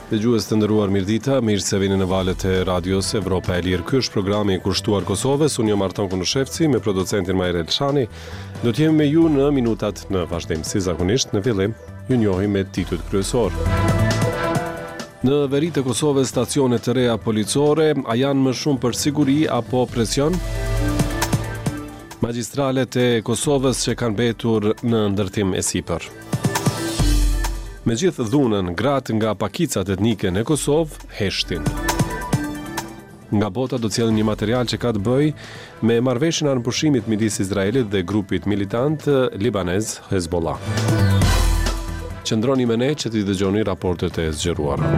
Dëgjues të nderuar, mirëdita, mirë se vini në valët e radios Evropa e Lirë. Ky është programi i kushtuar Kosovës. Unë jam Arton Kunushevci me producentin Majrel Elshani. Do të jemi me ju në minutat në vazhdim. Si zakonisht, në fillim ju njohim me titujt kryesor. Në veri të Kosovës, stacione të reja policore, a janë më shumë për siguri apo presion? Magjistralet e Kosovës që kanë betur në ndërtim e sipër. Me gjithë dhunën, gratë nga pakicat etnike në Kosovë heshtin. Nga bota do t'jellin një material që ka të bëjë me marrëveshjen anëpushimit midis Izraelit dhe grupit militant libanez Hezbollah. Qëndroni me ne që t'i dëgjoni raportet e zgjeruara.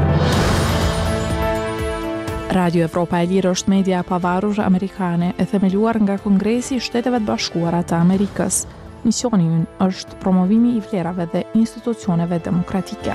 Radio Evropa e Lirë është media e pavarur amerikane e themeluar nga Kongresi i Shteteve të Bashkuara të Amerikës. Misioni ynë është promovimi i vlerave dhe institucioneve demokratike.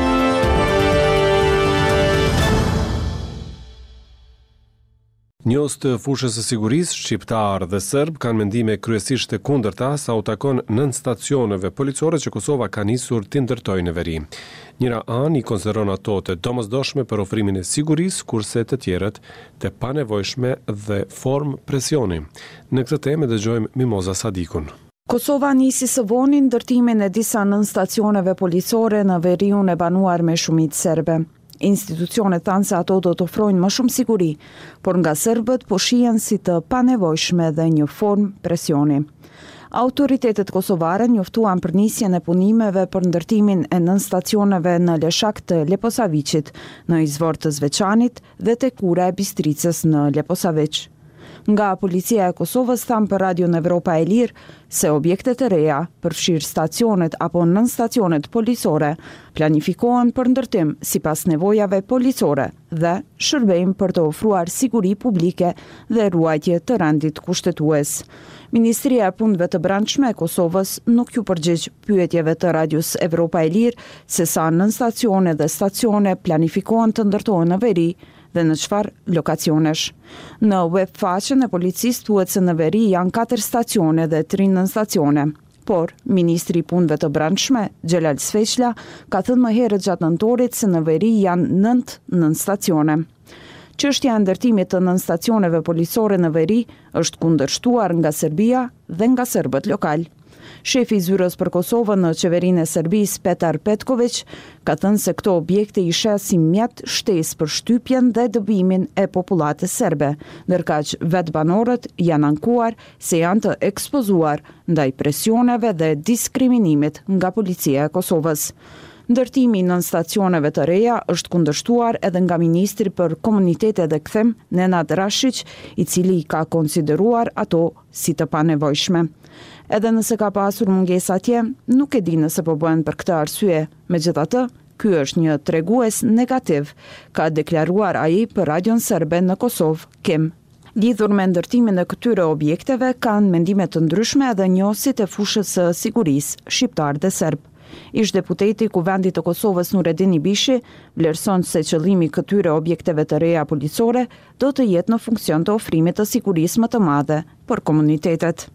Njohës të fushës së sigurisë, shqiptar dhe serb kanë mendime kryesisht të kundërta sa u takon 9 stacioneve policore që Kosova ka nisur t'i ndërtojë në veri. Njëra anë i konsideron ato të domosdoshme për ofrimin e sigurisë, kurse të tjerët të panevojshme dhe formë presioni. Në këtë temë dëgjojmë Mimoza Sadikun. Kosova nisi së voni ndërtimin e disa nën stacioneve policore në veriun e banuar me shumicë serbe. Institucionet thanë se ato do të ofrojnë më shumë siguri, por nga serbët po shihen si të panevojshme dhe një formë presioni. Autoritetet kosovare njoftuan për nisjen e punimeve për ndërtimin e nën stacioneve në Leshak të Leposaviqit, në izvor të Zveçanit dhe te Kura e Bistricës në Leposaviq. Nga policia e Kosovës thanë për Radio Evropa e Lirë se objektet e reja, përfshirë stacionet apo nën stacionet policore, planifikohen për ndërtim sipas nevojave policore dhe shërbejnë për të ofruar siguri publike dhe ruajtje të rendit kushtetues. Ministria e Punëve të Brendshme e Kosovës nuk ju përgjigj pyetjeve të Radios Evropa e Lirë se sa nën stacione dhe stacione planifikohen të ndërtohen në veri dhe në çfarë lokacionesh. Në web faqen e policisë thuhet se në veri janë 4 stacione dhe 3 nën stacione. Por, Ministri i Punëve të Brendshme, Xhelal Sveçla, ka thënë më herët gjatë nëntorit se në veri janë 9 nën stacione. Çështja e ndërtimit të nën stacioneve policore në veri është kundërshtuar nga Serbia dhe nga serbët lokal. Shefi i zyrës për Kosovën në qeverinë e Serbisë, Petar Petković, ka thënë se këto objekte i sheh si mjet shtesë për shtypjen dhe dëbimin e popullatës serbe, ndërkaq vetë banorët janë ankuar se janë të ekspozuar ndaj presioneve dhe diskriminimit nga policia e Kosovës. Ndërtimi nën stacioneve të reja është kundërshtuar edhe nga Ministri për Komunitete dhe Kthim, Nenad Rashiq, i cili ka konsideruar ato si të panevojshme. Edhe nëse ka pasur mungesa atje, nuk e di nëse po bëhen për këtë arsye. Megjithatë, ky është një tregues negativ, ka deklaruar ai për radion serbe në Kosovë, KEM. Lidhur me ndërtimin e këtyre objekteve, kanë mendime të ndryshme edhe njohësit e fushës së sigurisë, shqiptar dhe serb. Ish-deputeti i Kuvendit të Kosovës Nureddin Ibishi vlerëson se qëllimi i këtyre objekteve të reja policore do të jetë në funksion të ofrimit të sigurisë më të madhe për komunitetet.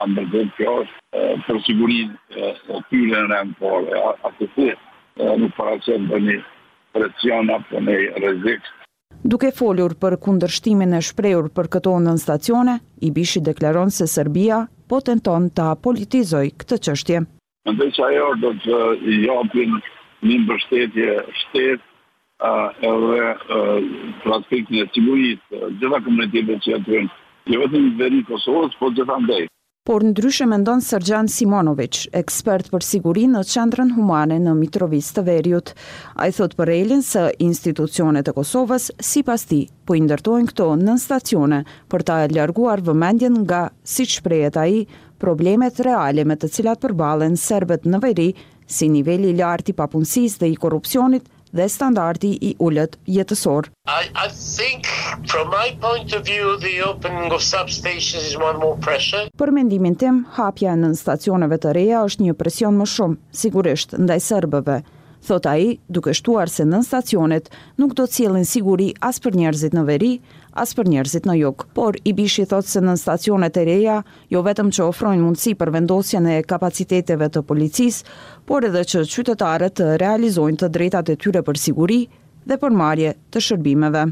Kjo është për sigurinë e tyre në rend, por atësi nuk paraqet për një presion apo një rrezik. Duke folur për kundërshtimin e shprehur për këto nën stacione, Ibishi deklaron se Serbia po tenton ta politizojë këtë çështje. Mendoj që ajo do të japin një mbështetje shtetë edhe për aspektin e sigurisë, gjitha komunitetet që jetojnë, jo vetëm në veri Kosovës, por gjithandej. Por ndryshe mendon Sergjan Simonović, ekspert për siguri në Qendrën Humane në Mitrovic të Veriut. Ai thot për Elin se institucionet e Kosovës, sipas tij, po i ndërtojnë këto nën stacione për ta larguar vëmendjen nga, siç shprehet ai, problemet reale me të cilat përballen serbët në veri, si niveli i lartë i papunësisë dhe i korrupsionit dhe standardi i ulët jetësor. I think from my point of view the opening of substations is one more pressure. Për mendimin tim, hapja në stacioneve të reja është një presion më shumë, sigurisht ndaj serbëve. Thot ai, duke shtuar se nën stacionet nuk do të sjellin siguri as për njerëzit në veri, as për njerëzit në jug. Por Ibishi thot se nën stacionet e reja jo vetëm që ofrojnë mundësi për vendosjen e kapaciteteve të policisë, por edhe që qytetarët të realizojnë të drejtat e tyre për siguri, dhe përmarrje të shërbimeve.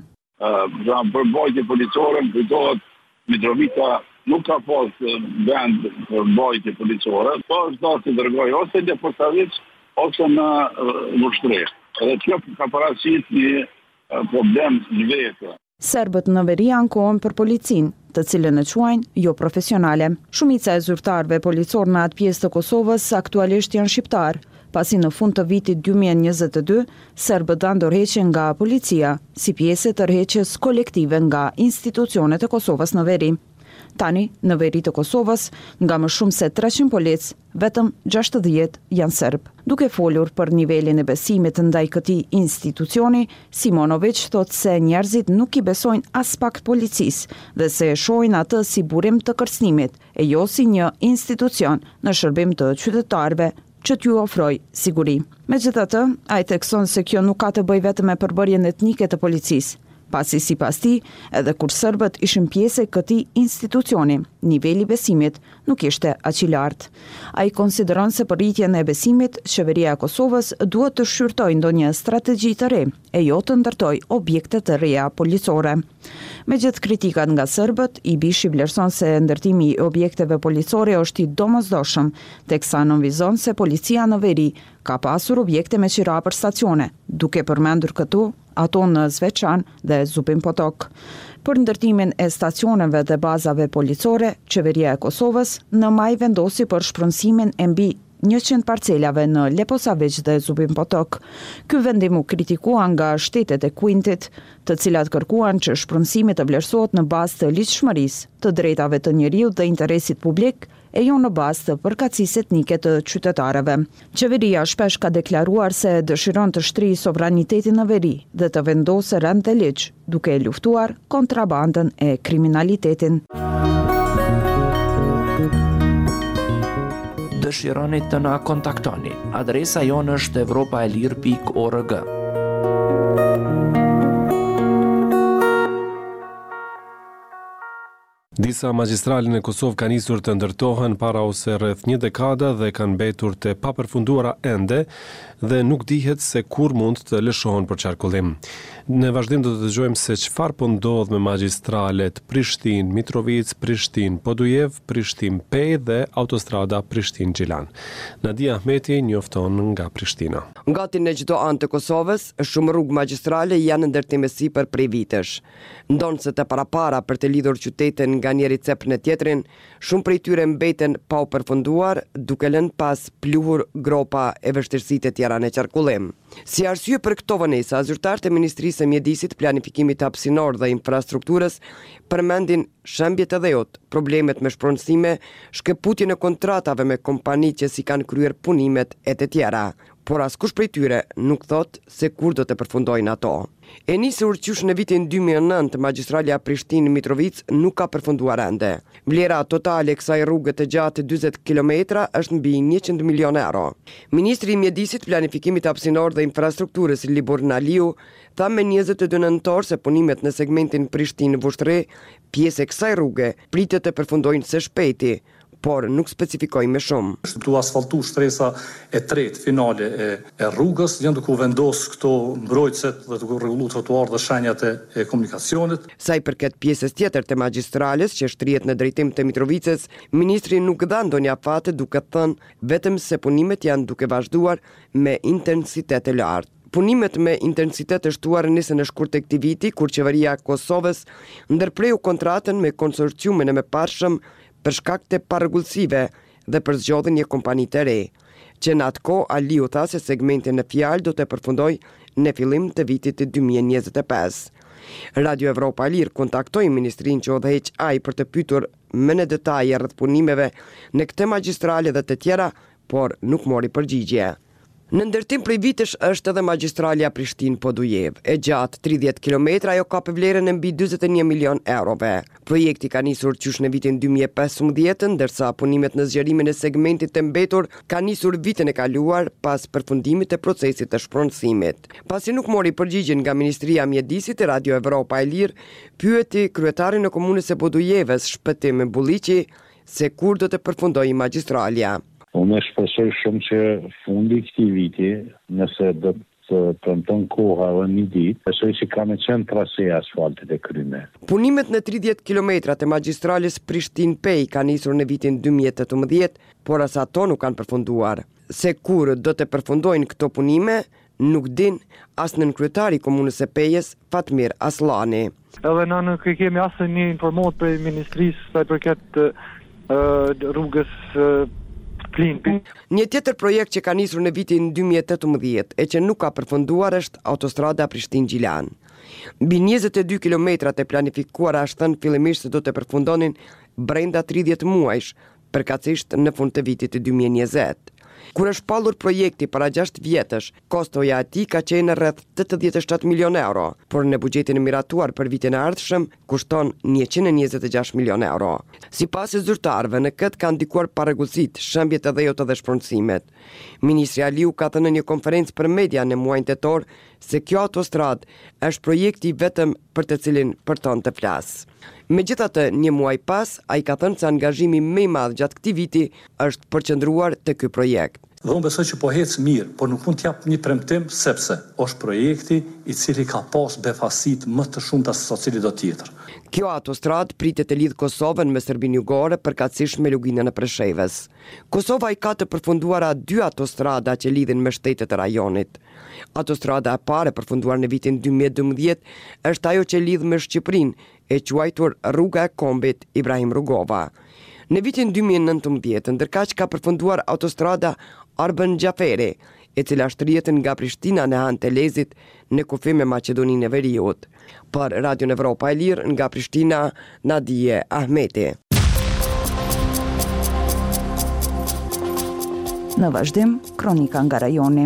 Për policore, kujtohet Mitrovica nuk ka pas vend për mbajtje policore, po është të dërgoj ose në Posavic ose në Vushtreh. Edhe kjo ka paraqitur një problem në vetë. Serbët në veri ankohen për policinë, të cilën e quajnë jo profesionale. Shumica e zyrtarëve policor në atë pjesë të Kosovës aktualisht janë shqiptar, pasi në fund të vitit 2022 serbët ndërheqen nga policia si pjesë e tërheqjes kolektive nga institucionet e Kosovës në veri. Tani, në veri të Kosovës, nga më shumë se 300 polic, vetëm 60 janë serb. Duke folur për nivelin e besimit ndaj këtij institucioni, Simonovic thot se njerëzit nuk i besojnë as pak policisë dhe se e shohin atë si burim të kërcënimit, e jo si një institucion në shërbim të qytetarëve që t'ju ofroj siguri. Megjithatë, ai thekson se kjo nuk ka të bëjë vetëm me përbërjen etnike të policisë, pasi sipas tij, edhe kur serbët ishin pjesë e këtij institucioni, niveli i besimit nuk ishte aq i lartë. Ai konsideron se për rritjen e besimit, qeveria e Kosovës duhet të shqyrtojë ndonjë strategji të re, e jo të ndërtojë objekte të reja policore. Megjith kritikat nga serbët, Ibishi vlerëson se ndërtimi i objekteve policore është i domosdoshëm, teksa nënvizon se policia në veri ka pasur objekte me qira për stacione, duke përmendur këtu ato në Zveçan dhe Zubin Potok. Për ndërtimin e stacioneve dhe bazave policore, qeveria e Kosovës në maj vendosi për shpronësimin e mbi 100 parcelave në Leposavic dhe Zubin Potok. Ky vendim u kritikua nga shtetet e Kuintit, të cilat kërkuan që shpronësimi të vlerësohet në bazë të ligjshmërisë, të drejtave të njeriut dhe interesit publik, e jo në bazë të përkatësisë etnike të qytetarëve. Qeveria shpesh ka deklaruar se dëshiron të shtrijë sovranitetin në veri dhe të vendosë rend dhe ligj, duke luftuar kontrabandën e kriminalitetin. Dëshironi të na kontaktoni. Adresa jonë është evropaelir.org. Disa magjistralë në Kosovë kanë nisur të ndërtohen para ose rreth një dekada dhe kanë mbetur të papërfunduara ende dhe nuk dihet se kur mund të lëshohen për qarkullim. Në vazhdim do të dëgjojmë se çfarë po ndodh me magjistralet Prishtinë Mitrovic, Prishtinë Podujev, Prishtinë Pej dhe autostrada Prishtinë Gjilan. Nadia Ahmeti njofton nga Prishtina. Gati në çdo anë të Kosovës, shumë rrugë magjistrale janë në ndërtim sipër prej vitesh. Ndonse të parapara për të lidhur qytetin nga njëri cep në tjetrin, shumë prej tyre mbeten pa u përfunduar, duke lënë pas pluhur gropa e vështirësitë e tjera në qarkullim. Si arsye për këto vonesa, zyrtarët e Ministrisë së Mjedisit, Planifikimit Hapësinor dhe Infrastrukturës përmendin shembjet e dhejut, problemet me shpronësime, shkëputjen e kontratave me kompani që si kanë kryer punimet e të tjera, por askush prej tyre nuk thot se kur do të përfundojnë ato. E nisur qysh në vitin 2009, magjistralja Prishtinë-Mitrovic nuk ka përfunduar ende. Vlera totale e kësaj rrugë të gjatë 40 km është mbi 100 milion euro. Ministri i Mjedisit, Planifikimit Hapësinor dhe Infrastrukturës Libor Naliu tha me 22 nëntor se punimet në segmentin Prishtinë-Vushtre, pjesë e kësaj rruge, pritet të përfundojnë së shpejti, por nuk specifikoj me shumë. Është tu asfaltu shtresa e tretë finale e rrugës, janë duke u vendos këto mbrojtëset dhe duke u rregullu trotuar dhe shenjat e komunikacionit. Sa i përket pjesës tjetër të magjistrales që shtrihet në drejtim të Mitrovicës, ministri nuk dha ndonjë afate duke thënë vetëm se punimet janë duke vazhduar me intensitet të lartë. Punimet me intensitet të shtuar nisën në shkurt të këtij viti, kur qeveria e Kosovës ndërpreu kontratën me konsorciumin e mëparshëm për shkak të parregullsive dhe për zgjodhjen një kompani të re, që në atë kohë Aliu tha se segmentin në fjalë do të përfundoj në fillim të vitit të 2025. Radio Evropa e Lirë kontaktoi ministrinë që udhëheq ai për të pyetur më në detaje rreth punimeve në këtë magjistrale dhe të tjera, por nuk mori përgjigje. Në ndërtim prej vitesh është edhe magjistralja Prishtinë-Podujev. E gjatë 30 km ajo ka për vlerën e mbi 41 milion eurove. Projekti ka nisur qysh në vitin 2015, ndërsa punimet në zgjerimin e segmentit të mbetur ka nisur vitin e kaluar pas përfundimit të procesit të shpronësimit. Pasi nuk mori përgjigjen nga Ministria e Mjedisit, Radio Evropa e Lirë pyeti kryetarin e komunës së Podujevës, Shpëtim Bulliqi, se kur do të përfundojë magjistralja. Unë shpresoj shumë që fundi i këtij viti, nëse do premton koha edhe një ditë, besoj se ka me qenë traseja asfaltit e kryme. Punimet në 30 kilometrat e magjistrales Prishtinë-Pej ka nisur në vitin 2018, por as ato nuk kanë përfunduar. Se kur do të përfundojnë këto punime, nuk din as nënkryetari i komunës së Pejës, Fatmir Aslani. Edhe na nuk kemi asë një informat për Ministrisë sa i përket rrugës Plinpi. Një tjetër projekt që ka nisur në vitin 2018 e që nuk ka përfunduar është autostrada Prishtinë-Gjilan. Mbi 22 kilometrat e planifikuara është thënë fillimisht se do të përfundonin brenda 30 muajsh, përkatësisht në fund të vitit 2020. Kur është pallur projekti para 6 vjetësh, kostoja e tij ka qenë rreth 87 milion euro, por në buxhetin e miratuar për vitin e ardhshëm kushton 126 milion euro. Sipas zyrtarëve, në këtë kanë ndikuar parregullësitë, shembjet edhe jo të dhe shpronësimet. Ministri Aliu ka thënë në një konferencë për media në muajin tetor se kjo autostradë është projekti vetëm për të cilin përton të flas. Megjithatë, një muaj pas, ai ka thënë se angazhimi më i madh gjatë këtij viti është përqendruar te ky projekt. Dhe unë besoj që po hec mirë, por nuk mund t'jap një premtim sepse është projekti i cili ka pas befasit më të shumta se cili do tjetër. Kjo autostradë pritet të lidh Kosovën me Serbinë Jugore përkatësisht me luginën e Preshevës. Kosova i ka të përfunduara 2 autostrada që lidhin me shtetet e rajonit. Autostrada e parë përfunduar në vitin 2012 është ajo që lidh me Shqipërinë, e quajtur Rruga e Kombit Ibrahim Rugova. Në vitin 2019, ndërkaq ka përfunduar autostrada Arben Gjaferi, e cila shtrihet nga Prishtina në anë të Lezit në kufi me Maqedoninë e Veriut. Për Radio Evropa e Lirë nga Prishtina, Nadije Ahmeti. Në vazhdim, kronika nga rajoni.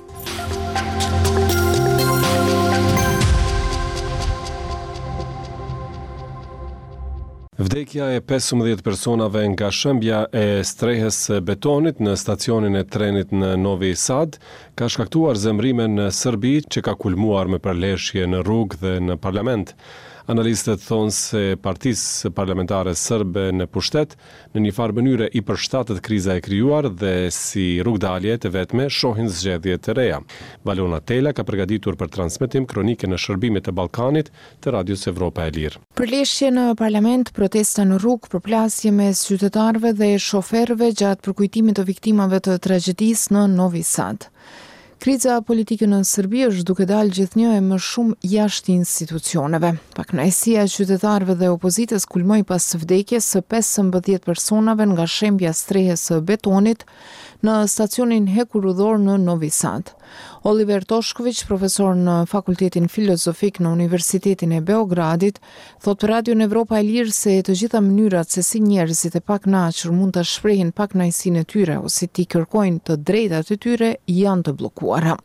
Vdekja e 15 personave nga shëmbja e strehës së betonit në stacionin e trenit në Novi Sad ka shkaktuar zemrime në Serbi që ka kulmuar me përleshje në rrugë dhe në parlament. Analistët thonë se partisë parlamentare serbe në pushtet në një farë mënyre i përshtatet kriza e krijuar dhe si rrugdalje të vetme shohin zgjedhje të reja. Valona Tela ka përgatitur për transmetim kronike në shërbimet e Ballkanit të Radios Evropa e Lirë. Përleshje në parlament, protesta në rrugë, përplasje mes qytetarëve dhe shoferëve gjatë përkujtimit të viktimave të tragjedisë në Novi Sad. Kriza politike në Serbi është duke dalë gjithnjë e më shumë jashtë institucioneve. Pakënaqësia e qytetarëve dhe opozitës kulmoi pas vdekjes së 15 personave nga shembja strehës së betonit në stacionin hekurudhor në Novi Sad. Oliver Toshković, profesor në Fakultetin Filozofik në Universitetin e Beogradit, thot për Radio Evropa e Lirë se të gjitha mënyrat se si njerëzit e pakënaqur mund të shprehin pakënaqësinë e tyre ose t'i kërkojnë të drejtat e tyre janë të bllokuara.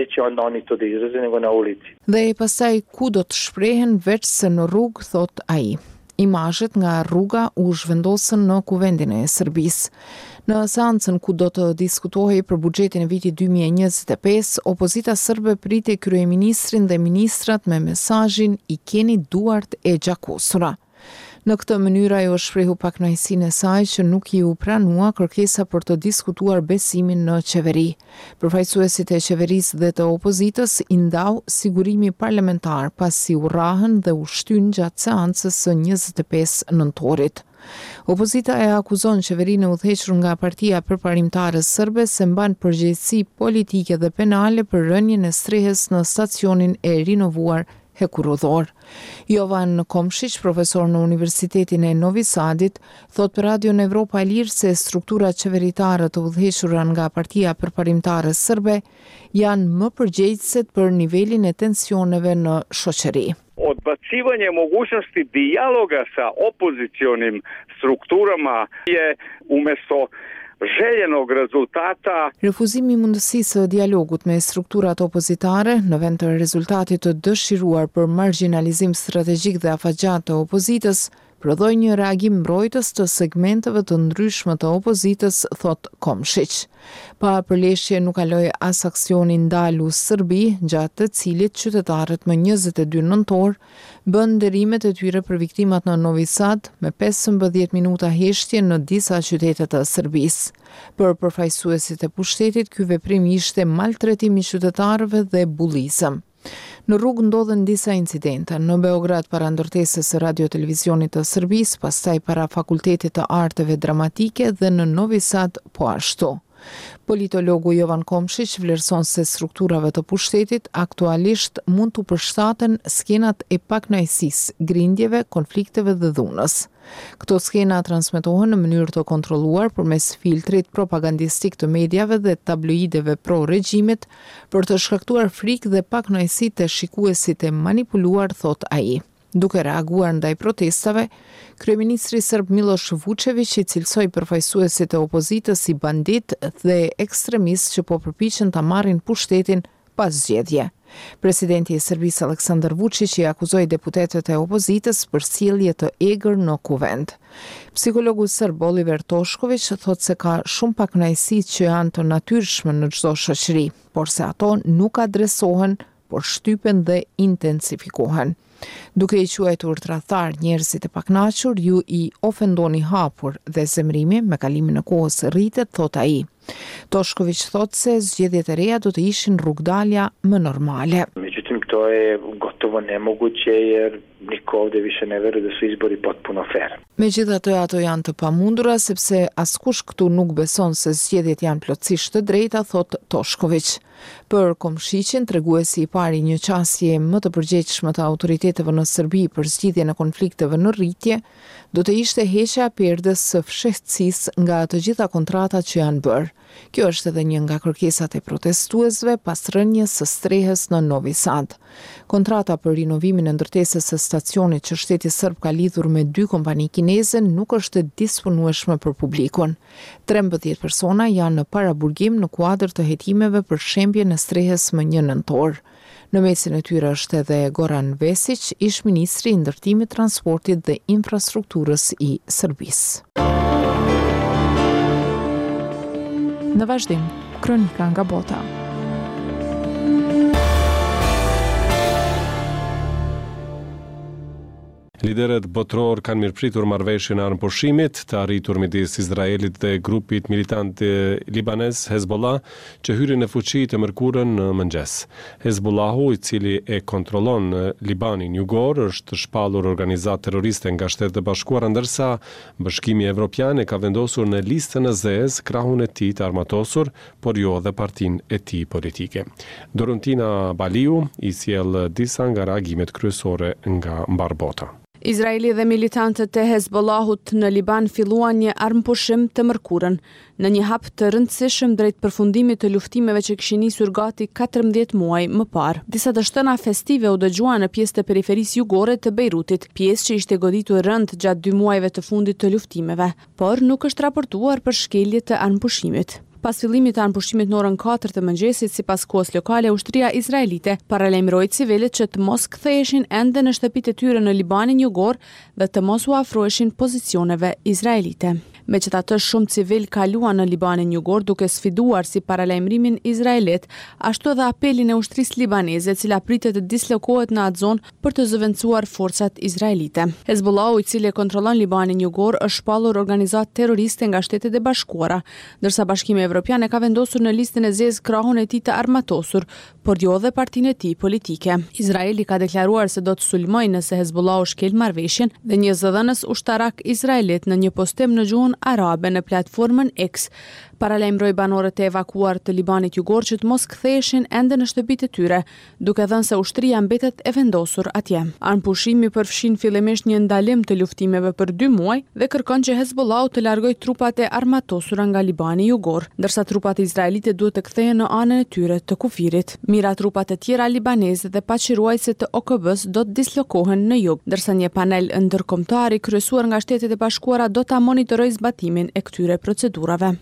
Dhe pastaj ku do të shprehen veç se në rrugë, thot ai. Imazhet nga rruga u zhvendosën në kuvendin e Serbisë. Në seancën ku do të diskutohej për buxhetin e vitit 2025, opozita serbe priti kryeministrin dhe ministrat me mesazhin "I keni duart e gjakosura". Në këtë mënyrë ajo shprehu pakënaqësinë e saj që nuk i u pranua kërkesa për të diskutuar besimin në qeveri. Përfaqësuesit e qeverisë dhe të opozitës i ndau sigurimi parlamentar pasi u rrahën dhe u shtyn gjatë seancës së 25 nëntorit. Opozita e akuzon qeverinë e udhëhequr nga Partia Përparimtare Serbe se mban përgjegjësi politike dhe penale për rënien e strehës në stacionin e rinovuar hekurudhor. Jovan Komšić, profesor në Universitetin e Novi Sadit, thot për Radio Evropa e Lirë se strukturat qeveritare të udhëhequra nga Partia Përparimtare Serbe janë më përgjegjëse për nivelin e tensioneve në shoqëri. Odbacivanje mogućnosti dijaloga sa opozicionim strukturama je umjesto željenog rezultata. Refuzimi i mundësisë së dialogut me strukturat opozitare në vend të rezultatit të dëshiruar për marginalizim strategjik dhe afatgjat të opozitës prodhoi një reagim mbrojtës të segmenteve të ndryshme të opozitës, thot Komšić. Pa përleshje nuk kaloi as aksioni Ndalu Serbi, gjatë të cilit qytetarët më 22 nëntor bën nderimet e tyre për viktimat në Novi Sad me 15 minuta heshtje në disa qytete të Serbisë. Për përfaqësuesit e pushtetit, ky veprim ishte maltretim i qytetarëve dhe bullizëm. Në rrugë ndodhen disa incidente, në Beograd para ndërtesës së radio-televizionit të Serbisë, pastaj para Fakultetit të Arteve Dramatike dhe në Novi Sad po ashtu. Politologu Jovan Komšić vlerëson se strukturave të pushtetit aktualisht mund të përshtaten skenat e paknajësisë, grindjeve, konflikteve dhe dhunës. Këto skena transmetohen në mënyrë të kontrolluar përmes filtrit propagandistik të mediave dhe tabloideve pro-regjimit për të shkaktuar frikë dhe paknajësi te shikuesit e manipuluar, thot ai. Duke reaguar ndaj protestave, kryeministri serb Miloš Vučević i cilsoi përfaqësuesit e opozitës si bandit dhe ekstremistë që po përpiqen ta marrin pushtetin pas zgjedhje. Presidenti i Serbisë Aleksandar Vučić i akuzoi deputetët e opozitës për sjellje të egër në kuvend. Psikologu serb Oliver Toshković thot se ka shumë pakënaqësi që janë të natyrshme në çdo shoqëri, por se ato nuk adresohen, por shtypen dhe intensifikohen. Duke i quajtur tradhtar njerëzit e pakënaqur, ju i ofendoni hapur dhe zemrimi me kalimin e kohës rritet, thot ai. Toshković thot se zgjedhjet e reja do të ishin rrugdalja më normale. Međutim, to je gotovo nemoguće jer niko ovde više ne veruje da su izbori potpuno fer. Megjithatë, ato janë të pamundura sepse askush këtu nuk beson se zgjedhjet janë plotësisht të drejta, thot Toshković. Për Komšićin, treguesi i pari një qasje më të përgjegjshme të autoriteteve në Serbi për zgjidhjen e konflikteve në rritje, do të ishte heqja e perdës së fshehtësisë nga të gjitha kontratat që janë bërë. Kjo është edhe një nga kërkesat e protestuesve pas rënjes së strehës në Novi Sad. Kontrata për rinovimin e ndërtesës së stacionit që shteti serb ka lidhur me 2 kompani kineze nuk është disponueshme për publikun. 13 persona janë në paraburgim në kuadër të hetimeve për shembjen e strehës më 1 nëntor. Në mesin e tyre është edhe Goran Vesić, ish ministri i ndërtimit, transportit dhe infrastrukturës i Serbisë. Në vazhdim, kronika nga bota. Liderët botror kanë mirëpritur marrëveshjen e armëpushimit të arritur midis Izraelit dhe grupit militant libanez Hezbollah që hyri në fuqi të mërkurën në mëngjes. Hezbollahu, i cili e kontrollon Libanin jugor, është shpallur organizatë terroriste nga Shtetet e Bashkuara, ndërsa Bashkimi Evropian e ka vendosur në listën e zezë krahun e tij të armatosur, por jo dhe partinë e tij politike. Dorontina Baliu i sjell disa nga reagimet kryesore nga mbar bota. Izraeli dhe militantët e Hezbollahut në Liban filluan një armëpushim të mërkurën, në një hap të rëndësishëm drejt përfundimit të luftimeve që kishin nisur gati 14 muaj më parë. Disa dështëna festive u dëgjuan në pjesë të periferisë jugore të Beirutit, pjesë që ishte goditur rënd gjatë 2 muajve të fundit të luftimeve, por nuk është raportuar për shkelje të armëpushimit. Pas fillimit të armëpushimit në orën 4 të mëngjesit, sipas kohës lokale, ushtria izraelite paralajmëroi civilët që të mos ktheheshin ende në shtëpitë e tyre në Libanin jugor dhe të mos u afroheshin pozicioneve izraelite. Megjithatë, shumë civil kaluan në Libanin jugor duke sfiduar si paralajmërimin izraelit, ashtu edhe apelin e ushtrisë libaneze, e cila pritet të dislokohet në atë zonë për të zëvendësuar forcat izraelite. Hezbollahu, i cili kontrollon Libanin jugor, është shpallur organizatë terroriste nga Shtetet e Bashkuara, ndërsa Bashkimi Evropian e ka vendosur në listën e zezë krahun e tij të armatosur, por jo dhe partinë e tij politike. Izraeli ka deklaruar se do të sulmojë nëse Hezbollahu shkel marrëveshjen dhe një zëdhënës ushtarak izraelit në një postim në gjuhën arabe në platformën X paralajmëroi banorët e evakuar të Libanit jugor që të mos ktheheshin ende në shtëpitë e tyre, duke thënë se ushtria mbetet e vendosur atje. Armëpushimi përfshin fillimisht një ndalim të luftimeve për 2 muaj dhe kërkon që Hezbollahu të largojë trupat e armatosura nga Libani jugor, ndërsa trupat izraelite duhet të kthehen në anën e tyre të kufirit. Mira trupat e tjera libaneze dhe paçiruajse të OKB-s do të dislokohen në jug, ndërsa një panel ndërkombëtar i kryesuar nga Shtetet e Bashkuara do ta monitorojë zbatimin e këtyre procedurave. Armëpushimi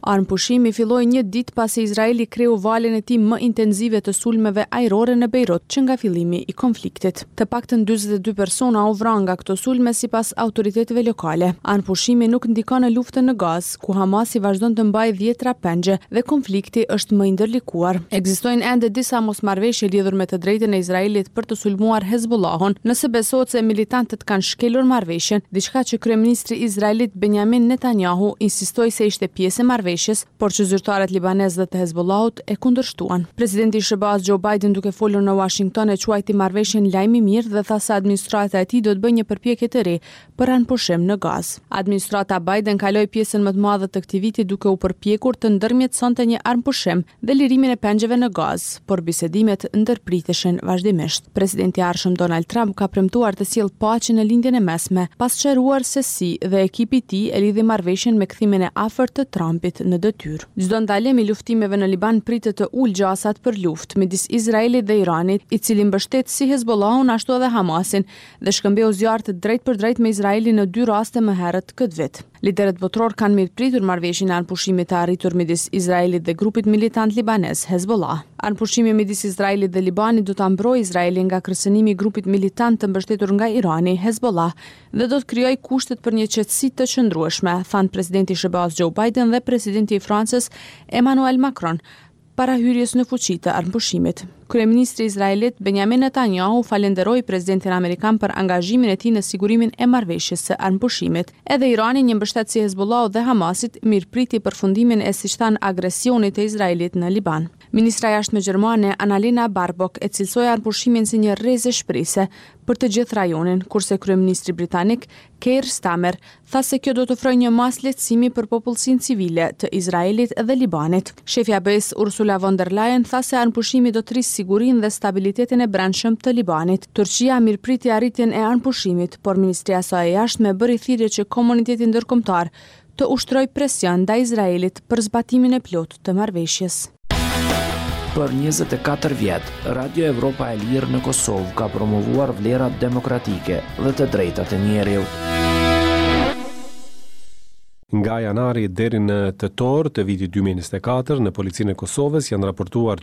pushimi filloi një ditë pasi Izraeli kreu valën e tij më intensive të sulmeve ajrore në Beirut që nga fillimi i konfliktit. Të paktën 42 persona u vranë nga këto sulme sipas autoriteteve lokale. Anëpushimi nuk ndikon në luftën në Gazë, ku Hamasi vazhdon të mbajë 10 pengje dhe konflikti është më i ndërlikuar. Ekzistojnë ende disa mosmarrëveshje lidhur me të drejtën e Izraelit për të sulmuar Hezbollahun, nëse besohet se militantët kanë shkelur marrëveshjen, diçka që kryeministri izraelit Benjamin Netanyahu insistoi se ishte pjesë e marrëveshjes, por që zyrtarët libanezë dhe të Hezbollahut e kundërshtuan. Presidenti i SBA-s Joe Biden, duke folur në Washington, e quajti marrëveshjen lajm i mirë dhe tha se administrata e tij do të bëjë një përpjekje të re për anëpushim në Gazë. Administrata Biden kaloi pjesën më të madhe të këtij viti duke u përpjekur të ndërmjetësonte një anëpushim dhe lirimin e pengjeve në Gazë, por bisedimet ndërpriteshin vazhdimisht. Presidenti i ardhshëm Donald Trump ka premtuar të sjellë paqe në lindjen e mesme, pas sqaruar se si dhe ekipi i tij e lidhi marrëveshjen me kthimin e afërt të Trumpit në detyrë. Çdo ndalim i luftimeve në Liban pritet të ulë gjasat për luftë midis Izraelit dhe Iranit, i cili mbështet si Hezbollahun ashtu edhe Hamasin dhe shkëmbeu zjarr të drejt për drejt me Izraelin në 2 raste më herët këtë vit. Liderët botror kanë mirëpritur marrëveshjen e anëpushimit të arritur midis Izraelit dhe grupit militant libanez Hezbollah. Anëpushimi midis Izraelit dhe Libanit do ta mbrojë Izraelin nga kërcënimi i grupit militant të mbështetur nga Irani, Hezbollah, dhe do të krijojë kushtet për një qetësi të qëndrueshme, thanë presidenti i SBA-s Joe Biden dhe presidenti i Francës Emmanuel Macron para hyrjes në fuqi të anëpushimit. Kryeministri Izraelit Benjamin Netanyahu falenderoi presidentin amerikan për angazhimin e tij në sigurimin e marrëveshjes së anëpushimit. Edhe Irani, një mbështetës i Hezbollahut dhe Hamasit, mirëpriti përfundimin e siç thanë agresionit të Izraelit në Liban. Ministra e jashtme gjermane Annalena Baerbock e cilësoi anëpushimin si një rrezë shprehse për të gjithë rajonin, kurse kryeministri britanik Keir Starmer tha se kjo do të ofrojë një mas lehtësimi për popullsinë civile të Izraelit dhe Libanit. Shefja e BE-s Ursula von der Leyen tha se anëpushimi do të rrisë sigurinë dhe stabilitetin e brendshëm të Libanit. Turqia mirëpriti arritjen e anëpushimit, por ministria e saj e jashtme bëri thirrje që komuniteti ndërkombëtar të ushtrojë presion ndaj Izraelit për zbatimin e plotë të marrëveshjes. Për 24 vjet, Radio Evropa e Lirë në Kosovë ka promovuar vlerat demokratike dhe të drejtat e njerëzit. Nga janari deri në tetor të vitit 2024, në policinë e Kosovës janë raportuar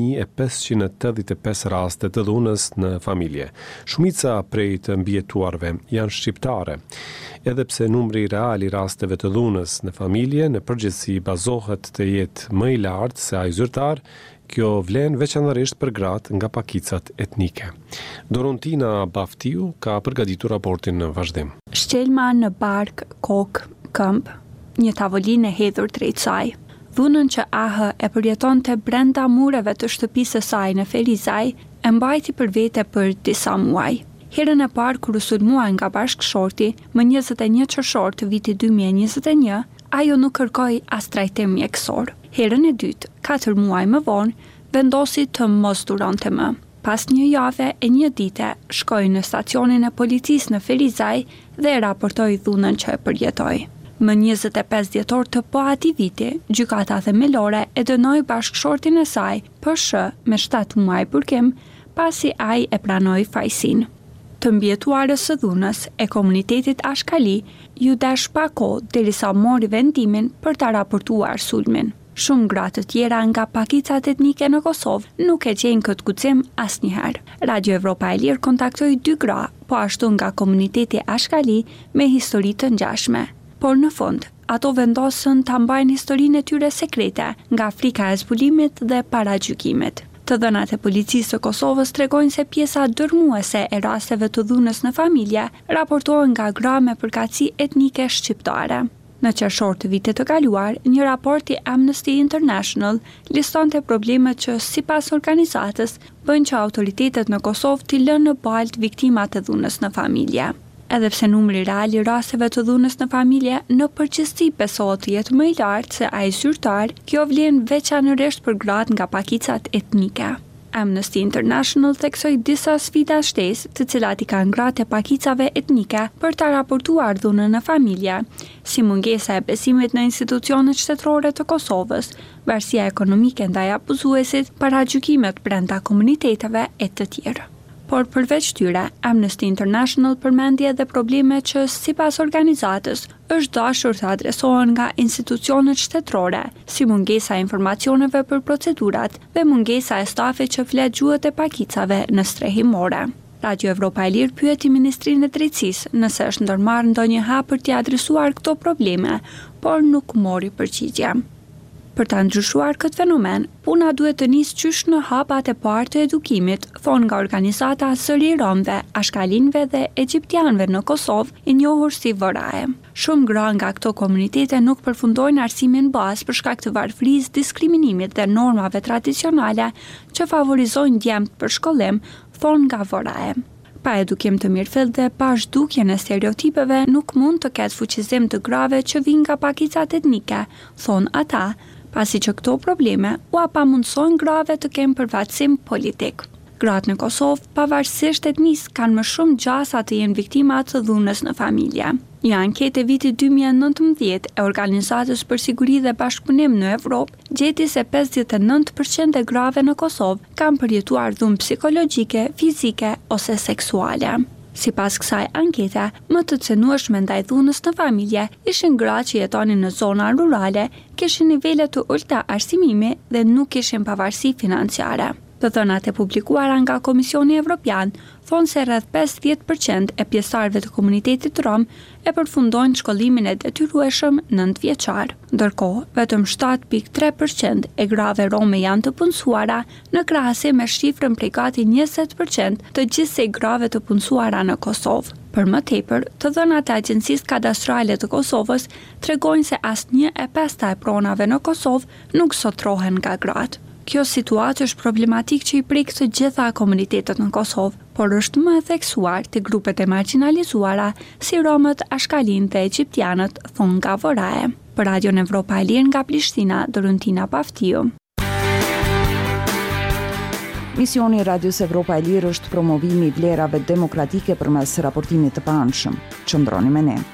2585 raste të dhunës në familje. Shumica prej të mbijetuarve janë shqiptare. Edhe pse numri real i rasteve të dhunës në familje në përgjithësi bazohet të jetë më i lartë se ai zyrtar, kjo vlen veçanërisht për gratë nga pakicat etnike. Dorontina Baftiu ka përgatitur raportin në vazhdim. Shkelma në bark, kokë, këmbë, një tavolinë e hedhur drejt saj. Dhunën që AH e përjetonte brenda mureve të shtëpisë së saj në Ferizaj e mbajti për vete për disa muaj. Herën e parë kur u sulmua nga bashkëshorti, më 21 qershor të vitit 2021, ajo nuk kërkoi as trajtim mjekësor. Herën e dytë, 4 muaj më vonë, vendosi të mos duronte më. Pas një jave e një dite, shkoi në stacionin e policisë në Ferizaj dhe e raportoi dhunën që e përjetoi. Më 25 dhjetor të po ati viti, gjykata themelore e dënoi bashkëshortin e saj për shë me 7 muaj burkim, pasi ai e pranoi fajsin. Të mbjetuarës së dhunës e komunitetit Ashkali ju dash pa kohë derisa mori vendimin për ta raportuar sulmin. Shumë gratë të tjera nga pakicat etnike në Kosovë nuk e gjejnë këtë guxim asnjëherë. Radio Evropa e Lirë kontaktoi 2 gra, po ashtu nga komuniteti Ashkali me histori të ngjashme. Por në fund, ato vendosën ta mbajnë historinë e tyre sekrete nga frika e zbulimit dhe paragjykimit. Të dhënat e policisë së Kosovës tregojnë se pjesa dërmuese e rasteve të dhunës në familje raportohen nga gra me përkatësi etnike shqiptare. Në qershor të vitit të kaluar, një raport i Amnesty International listonte problemet që sipas organizatës bëjnë që autoritetet në Kosovë t'i lënë në baltë viktimat e dhunës në familje. Edhe pse numri real i rasteve të dhunës në familje në përgjithësi besohet të jetë më i lartë se ai zyrtar, kjo vlen veçanërisht për gratë nga pakicat etnike. Amnesty International theksoi disa sfida shtesë, të cilat i kanë gratë e pakicave etnike për ta raportuar dhunën në familje, si mungesa e besimit në institucionet shtetërore të Kosovës, varësia ekonomike ndaj abuzuesit, paragjykimet brenda komuniteteve e të tjerë. por përveç tyre, Amnesty International përmendi edhe probleme që sipas organizatës është dashur të adresohen nga institucionet shtetërore, si mungesa e informacioneve për procedurat dhe mungesa e stafit që flet gjuhët e pakicave në strehimore. Radio Evropa e Lirë pyeti Ministrinë e Drejtësisë nëse është ndërmarrë ndonjë hap për t'i adresuar këto probleme, por nuk mori përgjigje. Për ta ndryshuar këtë fenomen, puna duhet të nisë qysh në hapat e parë të edukimit, thonë nga organizata Sëri i Romëve, Ashkalinëve dhe Egjiptianëve në Kosovë, i njohur si VRAE. Shumë gra nga këto komunitete nuk përfundojnë arsimin bazë për shkak të varfërisë, diskriminimit dhe normave tradicionale që favorizojnë djemtë për shkollim, thonë nga VRAE. Pa edukim të mirëfillt dhe pa zhdukjen e stereotipeve nuk mund të ketë fuqizim të grave që vijnë nga pakicat etnike, thonë ata, pasi që këto probleme u apamundësojnë grave të kenë përfaqësim politik. Gratë në Kosovë, pavarësisht etnisë, kanë më shumë gjasa të jenë viktima të dhunës në familje. Një anketë e vitit 2019 e Organizatës për Siguri dhe Bashkëpunim në Evropë gjeti se 59% e grave në Kosovë kanë përjetuar dhunë psikologjike, fizike ose seksuale. Sipas kësaj ankete, më të cënueshme ndaj dhunës në familje ishin gra që jetonin në zona rurale, kishin nivele të ulta arsimimi dhe nuk kishin pavarësi financiare. Të dhënat e publikuara nga Komisioni Evropian thonë se rreth 50% e pjesëtarëve të komunitetit rom e përfundojnë shkollimin e detyrueshëm 9 vjeçar. Ndërkohë, vetëm 7.3% e grave rome janë të punësuara në krahasim me shifrën prej gati 20% të gjithsej grave të punësuara në Kosovë. Për më tepër, të dhënat e Agjencisë Kadastrale të Kosovës tregojnë se asnjë e pesta e pronave në Kosovë nuk sotrohen nga gratë. Kjo situatë është problematik që i prek të gjitha komunitetet në Kosovë, por është më e theksuar të grupet e marginalizuara si romët, ashkalinë dhe egjiptianët, thonë nga VRAE. Për Radion Evropa e Lirë nga Prishtina, Doruntina Paftiu. Misioni i Radios Evropa e Lirë është promovimi i vlerave demokratike përmes raportimit të paanshëm. Qëndroni me ne.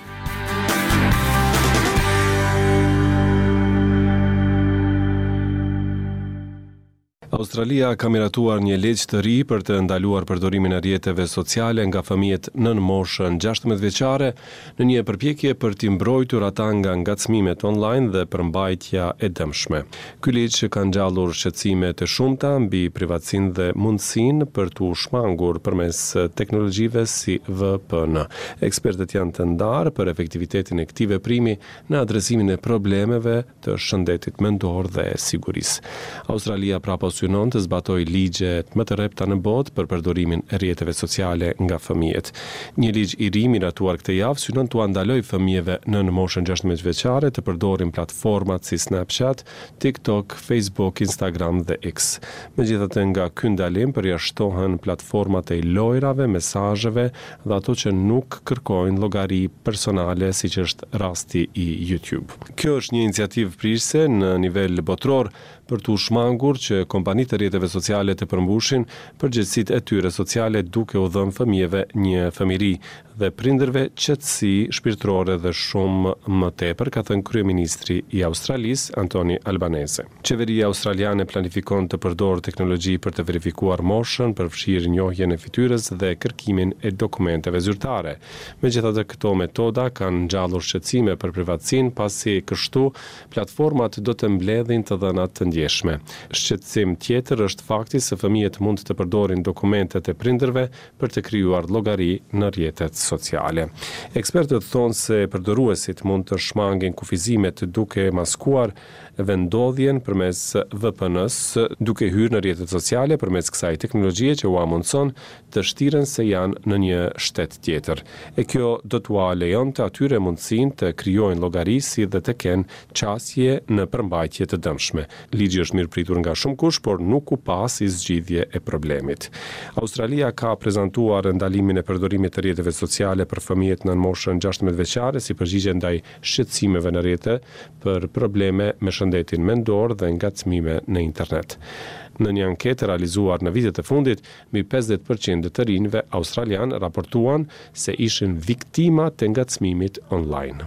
Australia ka miratuar një ligj të ri për të ndaluar përdorimin e rrjeteve sociale nga fëmijët nën moshën 16 vjeçare në një përpjekje për t'i mbrojtur ata nga ngacmimet online dhe përmbajtja e dëmshme. Ky ligj ka ngjallur shqetësime të shumta mbi privatësinë dhe mundësinë për t'u shmangur përmes teknologjive si VPN. Ekspertët janë të ndarë për efektivitetin e këtij veprimi në adresimin e problemeve të shëndetit mendor dhe sigurisë. Australia praposynon të zbatoj ligjet më të repta në botë për përdorimin e rrjeteve sociale nga fëmijët. Një ligj i ri miratuar këtë javë synon t'u ndaloj fëmijëve nën moshën 16 vjeçare të përdorin platformat si Snapchat, TikTok, Facebook, Instagram dhe X. Megjithatë, nga ky ndalim përjashtohen platformat e lojrave, mesazheve dhe ato që nuk kërkojnë llogari personale, siç është rasti i YouTube. Kjo është një iniciativë prishse në nivel botror për t'u shmangur që kompanitë e rrjeteve sociale të përmbushin përgjegjësitë e tyre sociale duke u dhënë fëmijëve një fëmijëri dhe prindërve qetësi shpirtërore dhe shumë më tepër, ka thënë kryeministri i Australisë, Anthony Albanese. Qeveria australiane planifikon të përdorë teknologji për të verifikuar moshën, përfshirë njohjen e fytyrës dhe kërkimin e dokumenteve zyrtare. Megjithatë, këto metoda kanë ngjallur shqetësime për privatësinë, pasi kështu platformat do të mbledhin të dhënat të ndjeshme. Shqetësim tjetër është fakti se fëmijët mund të përdorin dokumentet e prindërve për të krijuar llogari në rrjetet sociale. Ekspertët thonë se përdoruesit mund të shmangin kufizimet duke maskuar vendodhjen përmes VPN-s, duke hyrë në rrjetet sociale përmes kësaj teknologjie që ua mundson të shtiren se janë në një shtet tjetër. E kjo do t'ua lejonte atyre mundësinë të krijojnë llogari si dhe të kenë qasje në përmbajtje të dëmshme. Ligji është mirëpritur nga shumë kush, por nuk u pasi zgjidhje e problemit. Australia ka prezantuar ndalimin e përdorimit të rrjeteve sociale për fëmijët në moshën 16 vjeçare si përgjigje ndaj shqetësimeve në rrjete për probleme me shëndetin mendor dhe ngacmime në internet. Në një anketë realizuar në vitet e fundit, mbi 50% të rinjve australian raportuan se ishin viktima të ngacmimit online.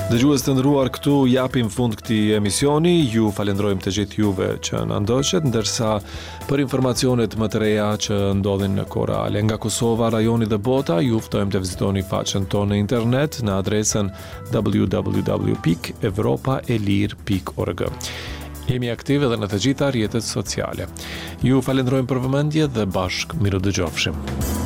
Dëgjues të nderuar, këtu japim fund këtij emisioni. Ju falenderojmë të gjithë juve që na ndoqët, ndërsa për informacionet më të reja që ndodhin në kohë reale nga Kosova, rajoni dhe bota, ju ftojmë të vizitoni faqen tonë në internet në adresën www.evropaelir.org. Jemi aktive edhe në të gjitha rrjetet sociale. Ju falenderojmë për vëmendje dhe bashkë miru dëgjofshim.